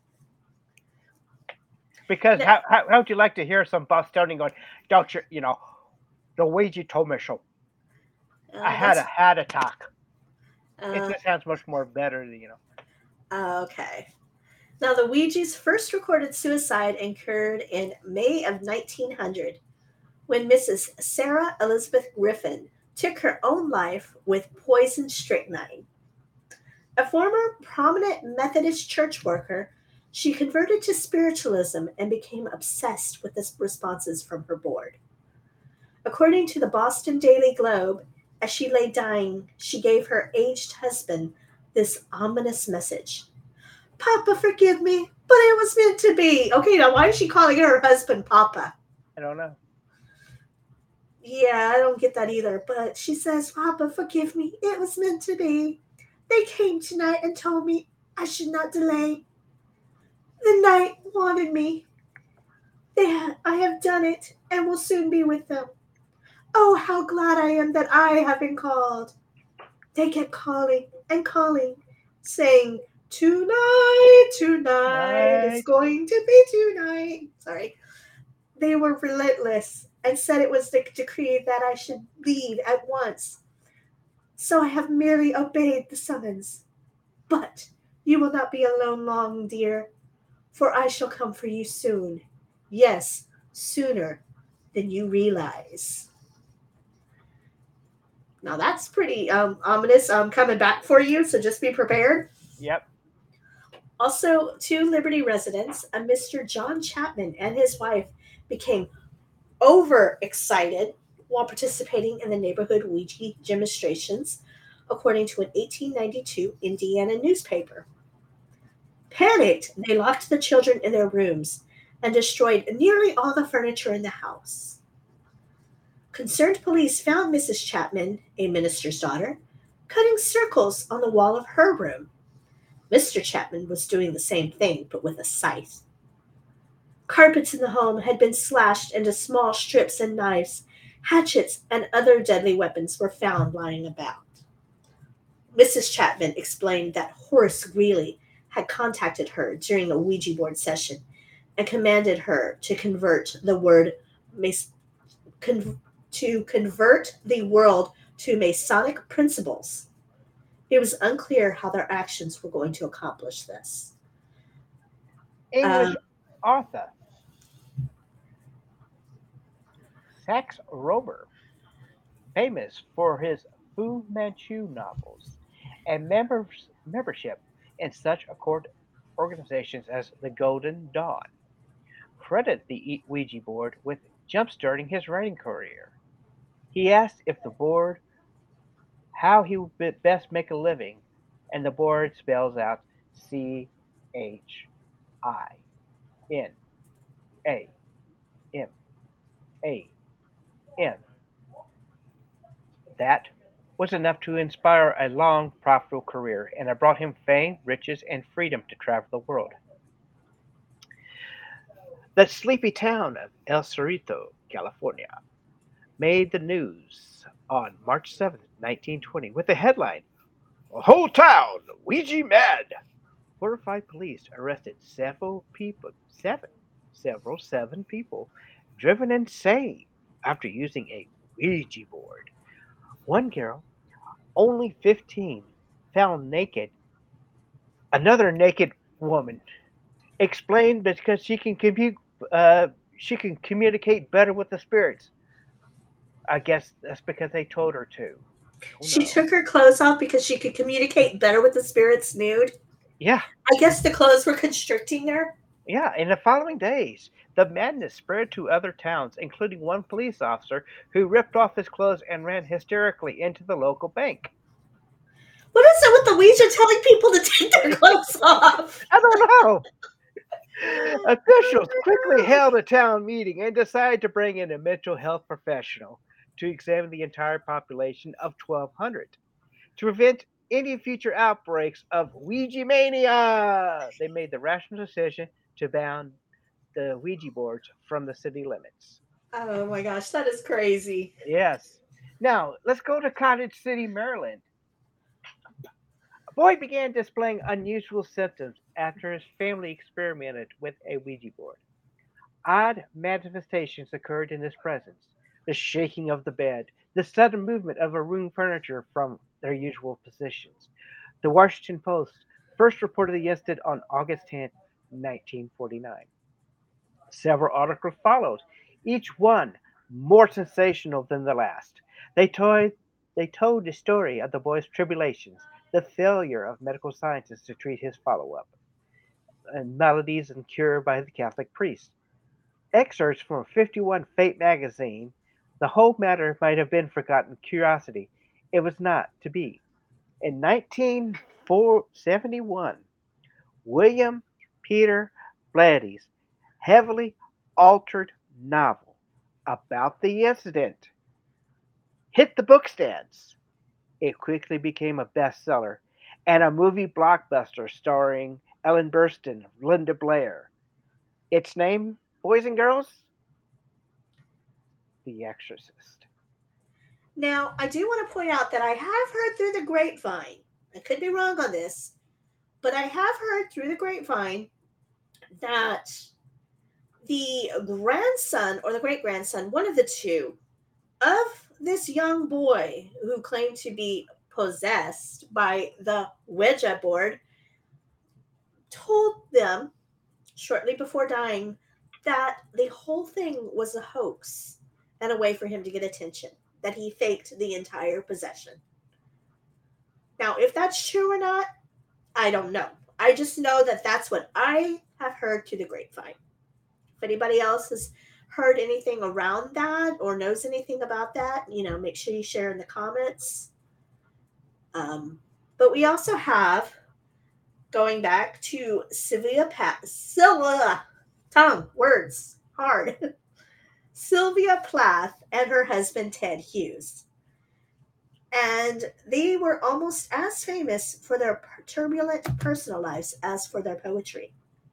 Because how, how how would you like to hear some Bostonian going, don't you, you know, the Ouija told me so. Uh, I had a heart attack. Uh, it just sounds much more better, you know. Uh, okay. Now, the Ouija's first recorded suicide occurred in May of nineteen hundred, when Missus Sarah Elizabeth Griffin took her own life with poisoned strychnine. A former prominent Methodist church worker, she converted to spiritualism and became obsessed with the responses from her board. According to the Boston Daily Globe, as she lay dying, she gave her aged husband this ominous message. Papa, forgive me, but it was meant to be. Okay, now why is she calling her husband Papa? I don't know. Yeah, I don't get that either. But she says, Papa, forgive me. It was meant to be. They came tonight and told me I should not delay. The night wanted me. They ha- I have done it and will soon be with them. Oh, how glad I am that I have been called. They kept calling and calling, saying, tonight, tonight, it's going to be tonight. Sorry. They were relentless and said it was the decree that I should leave at once. So I have merely obeyed the summons. But you will not be alone long, dear, for I shall come for you soon. Yes, sooner than you realize. Now that's pretty um, ominous um, coming back for you, so just be prepared. Yep. Also, two Liberty residents, a Mister John Chapman and his wife, became overexcited while participating in the neighborhood Ouija demonstrations, according to an eighteen ninety-two Indiana newspaper. Panicked, they locked the children in their rooms and destroyed nearly all the furniture in the house. Concerned police found Missus Chapman, a minister's daughter, cutting circles on the wall of her room. Mister Chapman was doing the same thing, but with a scythe. Carpets in the home had been slashed into small strips, and knives, hatchets, and other deadly weapons were found lying about. Missus Chapman explained that Horace Greeley had contacted her during a Ouija board session and commanded her to convert the word con, to convert the world to Masonic principles. It was unclear how their actions were going to accomplish this. English uh, author Sax Rohmer, famous for his Fu Manchu novels and members, membership in such occult organizations as the Golden Dawn, credited the Ouija board with jump-starting his writing career. He asked if the board how he would best make a living, and the board spells out C H I N A M A N. That was enough to inspire a long, profitable career, and it brought him fame, riches, and freedom to travel the world. The sleepy town of El Cerrito, California, made the news on March seventh, nineteen twenty, with the headline, "A whole town Ouija mad." Horrified police arrested several people, seven, several seven people, driven insane after using a Ouija board. One girl, only fifteen, found naked. Another naked woman explained because she can commu- uh, she can communicate better with the spirits. I guess that's because they told her to. Who She knows? took her clothes off because she could communicate better with the spirits nude. Yeah, I guess the clothes were constricting her. yeah. In the following days, the madness spread to other towns, including one police officer who ripped off his clothes and ran hysterically into the local bank. What is it with the Ouija telling people to take their clothes off? I don't know. Officials quickly held a town meeting and decided to bring in a mental health professional to examine the entire population of twelve hundred to prevent any future outbreaks of Ouija mania. They made the rational decision to ban the Ouija boards from the city limits. Oh my gosh, that is crazy. Yes. Now, let's go to Cottage City, Maryland. A boy began displaying unusual symptoms after his family experimented with a Ouija board. Odd manifestations occurred in his presence: the shaking of the bed, the sudden movement of a room furniture from their usual positions. The Washington Post first reported the incident on August tenth, nineteen forty-nine. Several articles followed, each one more sensational than the last. They told, they told the story of the boy's tribulations, the failure of medical scientists to treat his follow up, and maladies and cure by the Catholic priest. Excerpts from fifty-one Fate magazine. The whole matter might have been forgotten curiosity. It was not to be. In nineteen seventy-one, William Peter Blatty's heavily altered novel about the incident hit the bookstands. It quickly became a bestseller and a movie blockbuster starring Ellen Burstyn, Linda Blair. Its name, boys and girls, The Exorcist. Now, I do want to point out that I have heard through the grapevine, I could be wrong on this, but I have heard through the grapevine that the grandson or the great grandson, one of the two, of this young boy who claimed to be possessed by the Ouija board, told them shortly before dying that the whole thing was a hoax and a way for him to get attention, that he faked the entire possession. Now, if that's true or not, I don't know. I just know that that's what I have heard to the grapevine. If anybody else has heard anything around that or knows anything about that, you know, make sure you share in the comments. Um, but we also have, going back to Sylvia Pat, Sylvia, tongue, words, hard, Sylvia Plath and her husband Ted Hughes. And they were almost as famous for their turbulent personal lives as for their poetry.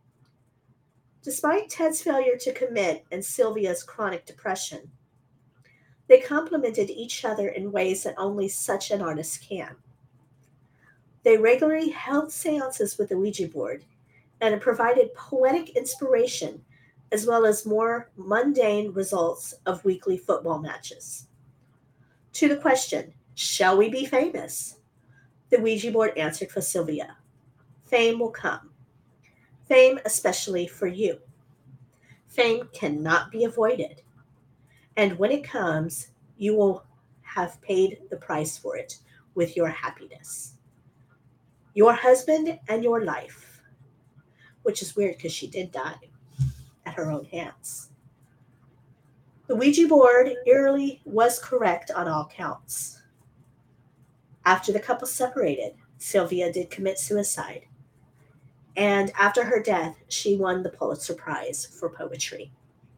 Despite Ted's failure to commit and Sylvia's chronic depression, they complemented each other in ways that only such an artist can. They regularly held seances with the Ouija board, and it provided poetic inspiration as well as more mundane results of weekly football matches. To the question, shall we be famous? The Ouija board answered for Sylvia. Fame will come. Fame especially for you. Fame cannot be avoided. And when it comes, you will have paid the price for it with your happiness. Your husband and your life, which is weird because she did die at her own hands. The Ouija board eerily was correct on all counts. After the couple separated, Sylvia did commit suicide. And after her death, she won the Pulitzer Prize for poetry.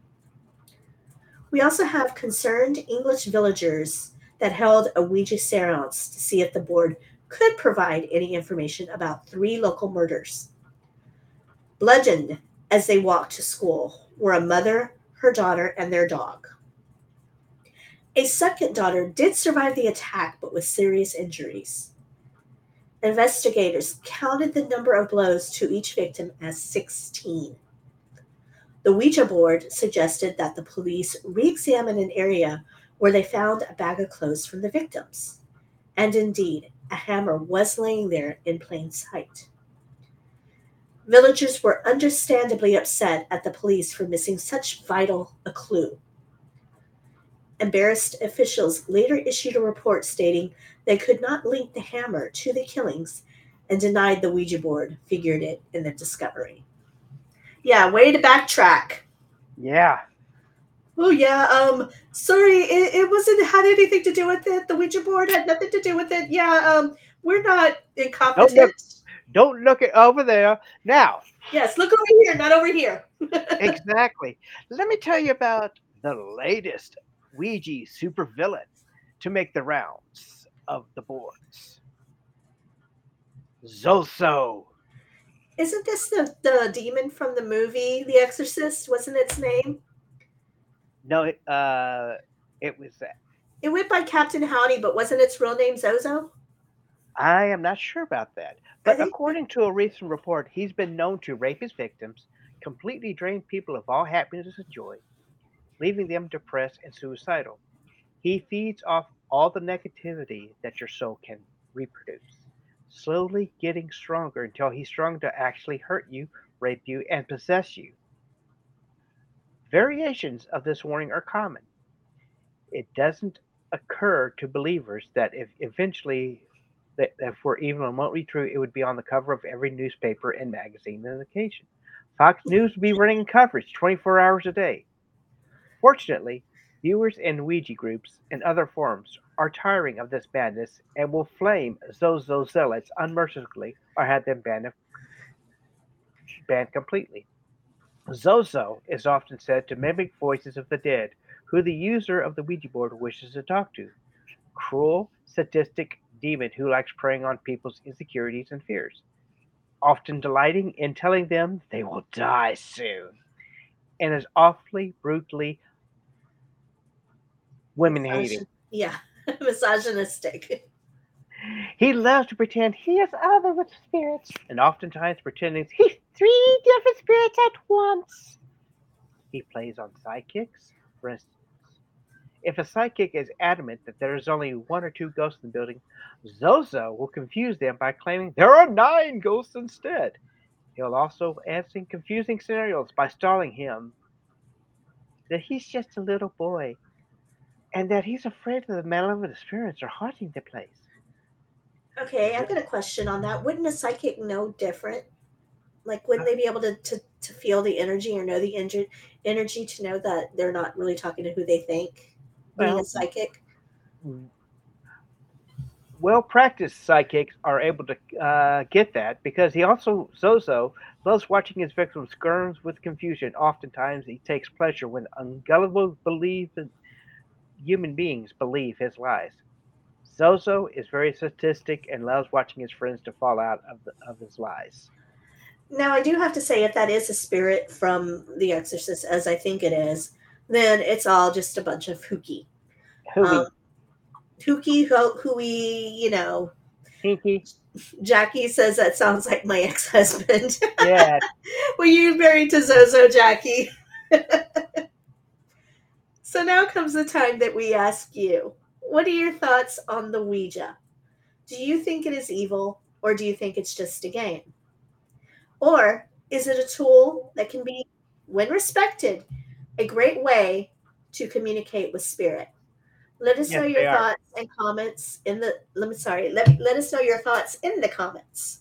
We also have concerned English villagers that held a Ouija seance to see if the board could provide any information about three local murders. Bludgeoned as they walked to school were a mother, her daughter, and their dog. A second daughter did survive the attack, but with serious injuries. Investigators counted the number of blows to each victim as sixteen. The Ouija board suggested that the police re-examine an area where they found a bag of clothes from the victims. And indeed, a hammer was laying there in plain sight. Villagers were understandably upset at the police for missing such vital a clue. Embarrassed officials later issued a report stating they could not link the hammer to the killings and denied the Ouija board figured it in the discovery. Yeah, way to backtrack. Yeah. Oh yeah, um, sorry, it, it wasn't had anything to do with it. The Ouija board had nothing to do with it. Yeah, um, we're not Don't incompetent. look. Don't look it over there. Now, Yes, look over here, not over here. exactly. Let me tell you about the latest Ouija supervillain to make the rounds of the boards. Zoso. Isn't this the, the demon from the movie The Exorcist? Wasn't its name? No, it, uh, it was. Uh, It went by Captain Howdy, but wasn't its real name Zozo? I am not sure about that. I But think according to a recent report, he's been known to rape his victims, completely drain people of all happiness and joy, leaving them depressed and suicidal. He feeds off all the negativity that your soul can reproduce, slowly getting stronger until he's strong to actually hurt you, rape you, and possess you. Variations of this warning are common. It doesn't occur to believers that if eventually that if were even remotely true, it would be on the cover of every newspaper and magazine on occasion. Fox News would be running coverage twenty-four hours a day. Fortunately, viewers in Ouija groups and other forums are tiring of this madness and will flame Zozo zealots unmercifully or have them banned, banned completely. Zozo is often said to mimic voices of the dead, who the user of the Ouija board wishes to talk to. Cruel, sadistic demon who likes preying on people's insecurities and fears, often delighting in telling them they will die soon, and is awfully brutally women hating. misogyn- yeah, misogynistic. He loves to pretend he is other with spirits, and oftentimes pretending he's three different spirits at once. He plays on psychics, for instance. If a psychic is adamant that there is only one or two ghosts in the building, Zozo will confuse them by claiming there are nine ghosts instead. He'll also add some confusing scenarios by stalling him that he's just a little boy and that he's afraid of the malevolent spirits are haunting the place. Okay, I've got a question on that. Wouldn't a psychic know different? Like, wouldn't they be able to, to, to feel the energy or know the energy, energy to know that they're not really talking to who they think? Being a Well, psychic? well practiced psychics are able to uh, get that because he also, Zozo, loves watching his victims skirm with confusion. Oftentimes, he takes pleasure when ungullible believe human beings believe his lies. Zozo is very sadistic and loves watching his friends to fall out of, the, of his lies. Now, I do have to say, if that is a spirit from The Exorcist, as I think it is, then it's all just a bunch of hooky. Hooey, Um, hooky, ho- hooey, you know. hinky, Jackie says that sounds like my ex husband. yeah. Were you married to Zozo, Jackie? So now comes the time that we ask you, what are your thoughts on the Ouija? Do you think it is evil, or do you think it's just a game? Or is it a tool that can be, when respected, a great way to communicate with spirit? Let us know Yes, your they are. thoughts and comments in the let me sorry, let, let us know your thoughts in the comments.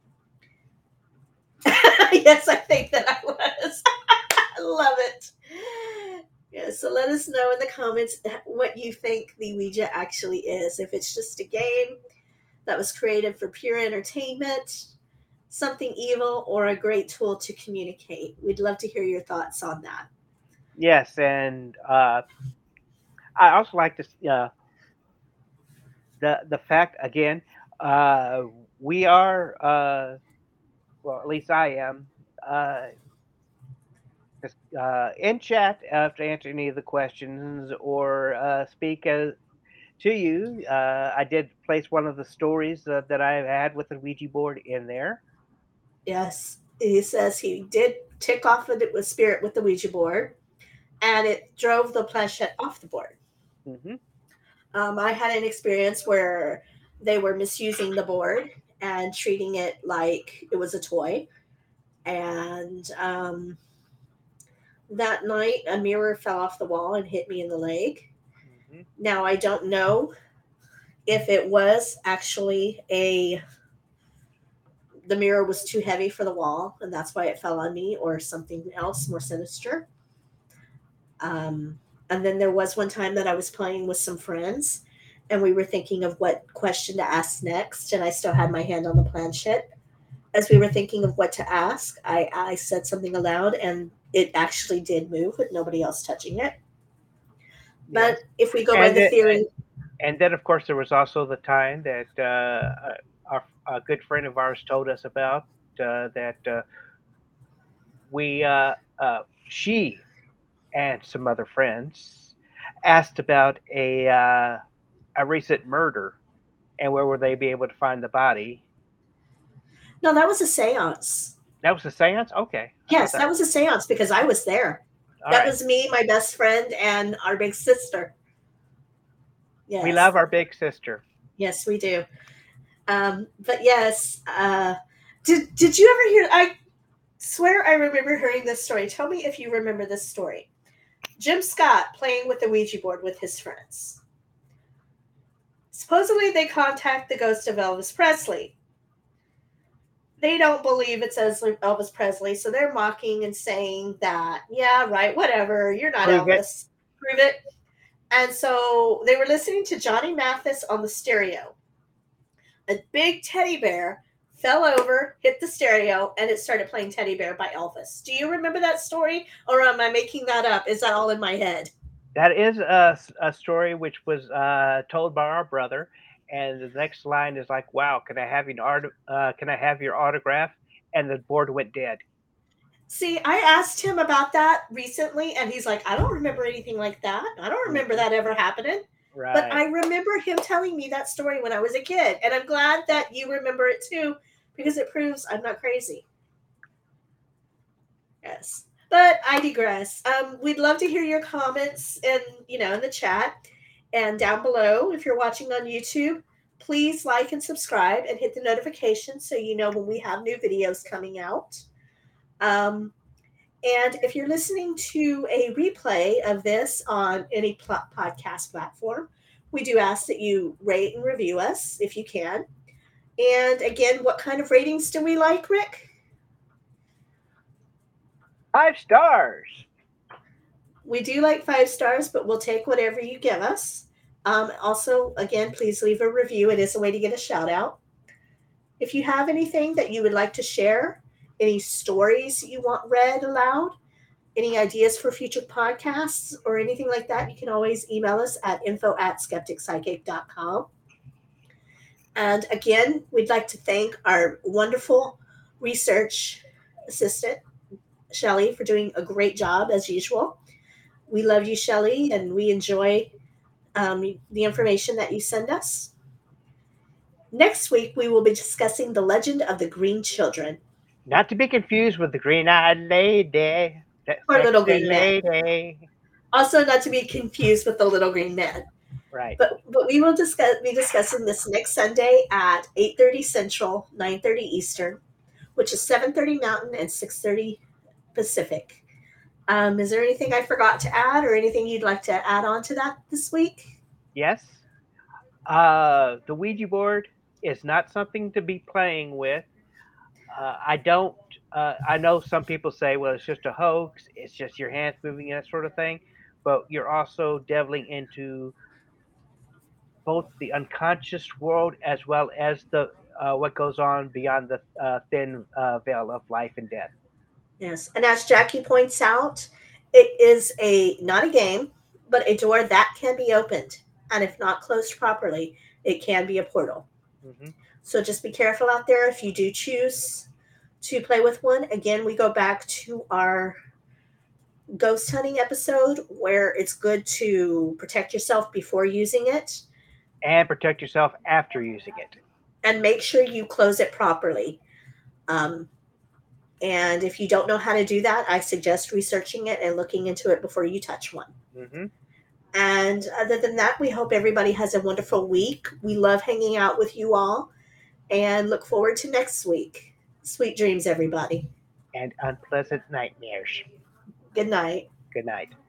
Yes, I think that I was. I love it. Yeah, so let us know in the comments what you think the Ouija actually is. If it's just a game that was created for pure entertainment, something evil, or a great tool to communicate. We'd love to hear your thoughts on that. Yes, and uh, I also like to uh, the the fact again. Uh, we are uh, well, at least I am uh, just, uh, in chat uh, to answer any of the questions or uh, speak as, to you. Uh, I did place one of the stories uh, that I had with the Ouija board in there. Yes, he says he did tick off of it with spirit with the Ouija board, and it drove the planchette off the board. Hmm. Um, I had an experience where they were misusing the board and treating it like it was a toy. And um, that night, a mirror fell off the wall and hit me in the leg. Mm-hmm. Now, I don't know if it was actually a the mirror was too heavy for the wall and that's why it fell on me, or something else more sinister. Um, and then there was one time that I was playing with some friends and we were thinking of what question to ask next. And I still had my hand on the planchette. As we were thinking of what to ask, I, I said something aloud and it actually did move with nobody else touching it. But Yes. if we go by And the it, theory, and then of course there was also the time that uh, our a good friend of ours told us about uh, that uh, we uh, uh, she and some other friends asked about a uh, a recent murder and where would they be able to find the body. no, that was a seance. That was a seance. Okay, I thought Yes, that. that was a seance because I was there. All That right, was me, my best friend, and our big sister. we Yes, love our big sister. yes, we do. Um, but yes, uh, did did you ever hear? I swear I remember hearing this story. Tell me if you remember this story. Jim Scott playing with the Ouija board with his friends. Supposedly, they contact the ghost of Elvis Presley. They don't believe it says Elvis Presley, so they're mocking and saying that, yeah, right, whatever, you're not Prove it. Elvis. Prove it. And so they were listening to Johnny Mathis on the stereo. A big teddy bear fell over, hit the stereo, and it started playing Teddy Bear by Elvis. Do you remember that story? Or am I making that up? Is that all in my head? That is a, a story which was uh, told by our brother, and the next line is like, "Wow, can I have your art? Uh, can I have your autograph?" And the board went dead. See, I asked him about that recently, and he's like, I don't remember anything like that. I don't remember that ever happening. But Right. I remember him telling me that story when I was a kid. And I'm glad that you remember it too, because it proves I'm not crazy. Yes. But I digress. Um, we'd love to hear your comments and you know in the chat and down below. If you're watching on YouTube, please like and subscribe and hit the notification so you know when we have new videos coming out. Um, and if you're listening to a replay of this on any pl- podcast platform, we do ask that you rate and review us if you can. And again, what kind of ratings do we like, Rick? Five stars. We do like five stars, but we'll take whatever you give us. Um, also, again, please leave a review. It is a way to get a shout out. If you have anything that you would like to share, any stories you want read aloud, any ideas for future podcasts or anything like that, you can always email us at info at skeptic psychic dot com. And again, we'd like to thank our wonderful research assistant, Shelly, for doing a great job as usual. We love you, Shelly, and we enjoy um, the information that you send us. Next week, we will be discussing the legend of the Green Children. Not to be confused with the green-eyed lady. That Or Little sexy Green Man. lady. Also, not to be confused with the Little Green Man. Right. But but we will discuss be discussing this next Sunday at eight thirty Central, nine thirty Eastern, which is seven thirty Mountain and six thirty Pacific. Um, is there anything I forgot to add or anything you'd like to add on to that this week? Yes. Uh, the Ouija board is not something to be playing with. Uh, I don't. Uh, I know some people say, "Well, it's just a hoax. It's just your hands moving and that sort of thing," but you're also delving into both the unconscious world as well as the uh, what goes on beyond the uh, thin uh, veil of life and death. Yes, and as Jackie points out, it is a not a game, but a door that can be opened, and if not closed properly, it can be a portal. Mm-hmm. So just be careful out there if you do choose to play with one. Again, we go back to our ghost hunting episode where it's good to protect yourself before using it And protect yourself after using it. and make sure you close it properly. Um, and if you don't know how to do that, I suggest researching it and looking into it before you touch one. Mm-hmm. And other than that, we hope everybody has a wonderful week. We love hanging out with you all and look forward to next week. Sweet dreams, everybody. And unpleasant nightmares. Good night. Good night.